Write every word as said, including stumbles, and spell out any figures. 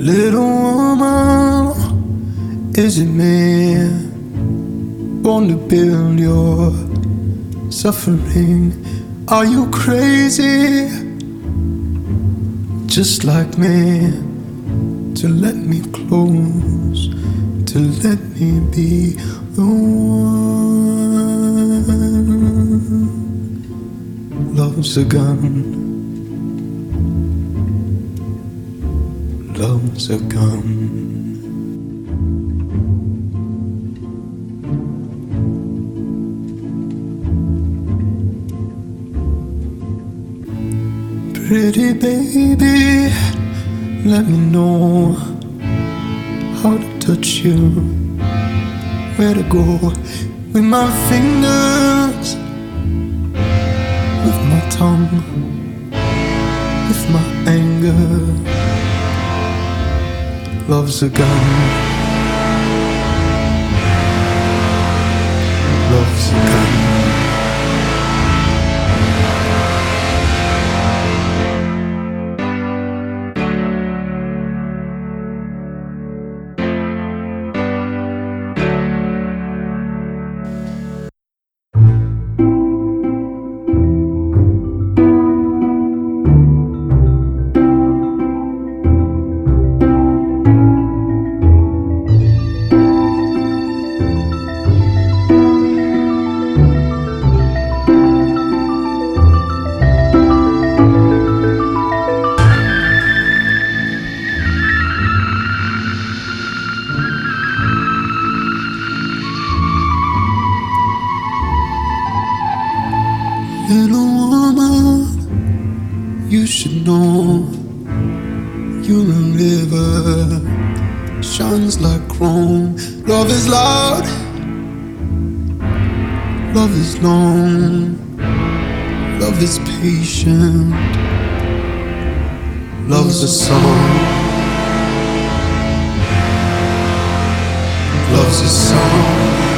Little woman, is it me? Born to build your suffering. Are you crazy? Just like me, to let me close, to let me be the one. Love's a gun. Love's a gun. Pretty baby, let me know how to touch you, where to go with my fingers, with my tongue, with my anger. Love's a gun. Love's a gun. Little woman, you should know you're a river, shines like chrome. Love is loud, love is long, love is patient, love's a song, love's a song.